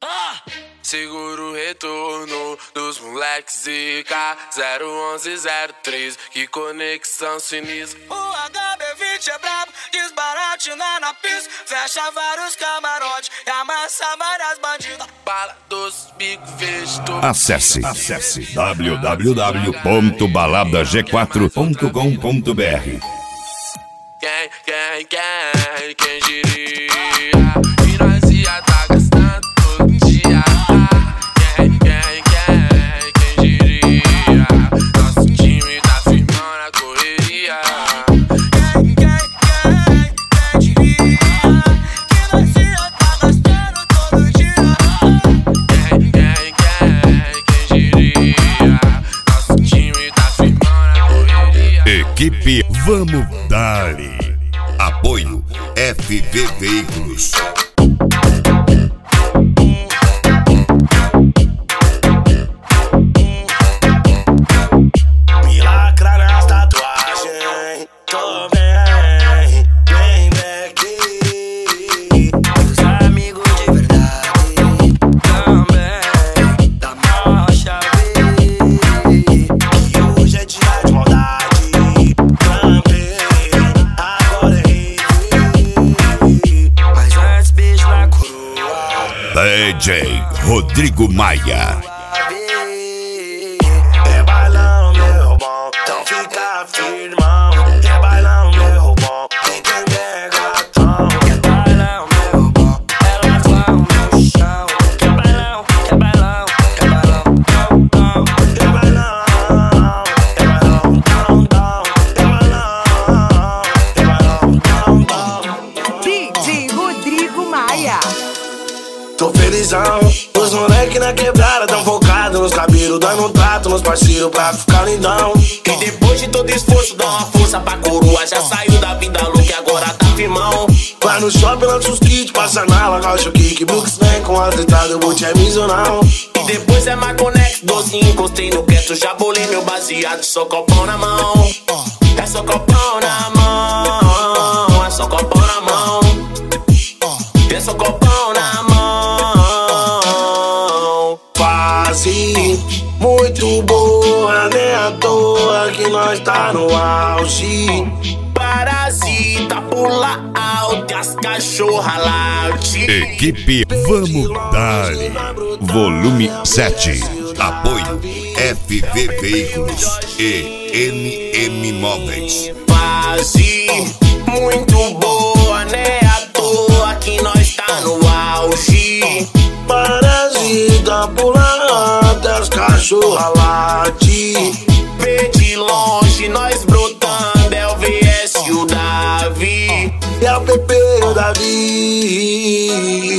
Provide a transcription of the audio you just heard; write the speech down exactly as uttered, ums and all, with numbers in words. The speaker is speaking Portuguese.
Segura o retorno dos moleques Zica zero onze zero três, que conexão sinistra. O H B vinte é brabo, desbaratina na pista, fecha vários camarotes e amassa várias bandidas. Bala dos bicos vegetou. Acesse, acesse w w w ponto balada g quatro ponto com ponto b r. Quem, quem, quem, quem diria que nós ia tá gastando todo dia. Quem, quem, quem, quem diria, nosso time tá firmando na correria. Quem, quem, quem, quem diria que nós ia tá gastando todo dia. Quem, quem, quem, quem diria, nosso time tá firmando na correria. Equipe Vamos Dali. Apoio F V Veículos. Me lacra nas tatuagens, tô bem, bem daqui. Os amigos de verdade também, da marcha V. Que hoje é dia de maldade também, agora é rei. Mas antes beijo na coroa. D J Rodrigo Maia. É bailão, meu bom, então fica firmão. É bailão, meu bom, quem tem megatron. É bailão, meu bom, elas vão no chão. É bailão, é bailão, é bailão, dom, dom. É bailão, é bailão, dom, dom. É bailão, é bailão, dom, dom. D J Rodrigo Maia. Tô felizão, os moleque na quebrada tão focado nos cabelos, dando um trato nos parceiros pra ficar lindão. E depois de todo esforço, dá uma força pra coroa. Já saiu da vida louca e agora tá firmão. Vai no shopping, lança os kits, passa na lagocha o kick. Brooks vem com as entradas, eu vou te avisar. E depois é Marconex, dozinho, encostei no quieto. Já bolei meu baseado, só copão na mão. É só copão na mão, é só copão na mão. É só copão na mão. Fase muito boa, nem à toa que nós tá no auge. Parasita pula alto e as cachorra late. Equipe Vamos Dali. Volume sete. Apoio F V Veículos e M M Móveis. Fase muito boa, né? À toa que nós tá no auge. Parasita pula até os cachorra late. Vê de longe nós brotando, é o V S e o Davi. É o P P e o Davi.